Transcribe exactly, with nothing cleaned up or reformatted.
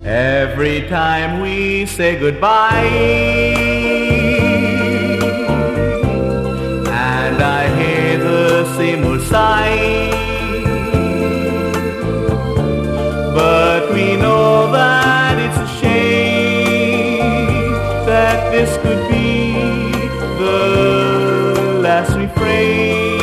Every time we say goodbye, and I hear the same old sigh, but we know that it's a shame that this could be the last refrain.